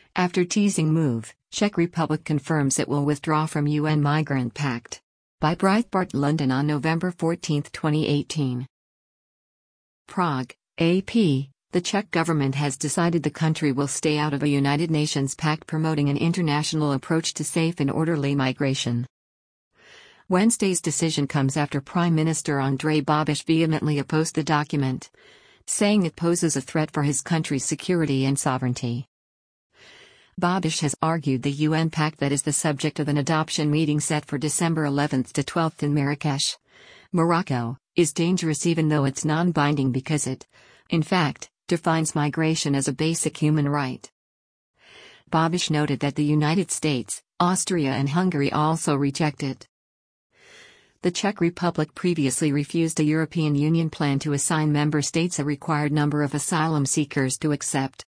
After teasing move, Czech Republic confirms it will withdraw from UN Migrant Pact. By Breitbart London on November 14, 2018. Prague, AP. The Czech government has decided the country will stay out of a United Nations pact promoting an international approach to safe and orderly migration. Wednesday's decision comes after Prime Minister Andrej Babiš vehemently opposed the document, saying it poses a threat for his country's security and sovereignty. Babiš has argued the UN pact that is the subject of an adoption meeting set for December 11 to 12 in Marrakesh, Morocco, is dangerous even though it's non-binding because it, in fact, defines migration as a basic human right. Babiš noted that the United States, Austria and Hungary also reject it. The Czech Republic previously refused a European Union plan to assign member states a required number of asylum seekers to accept.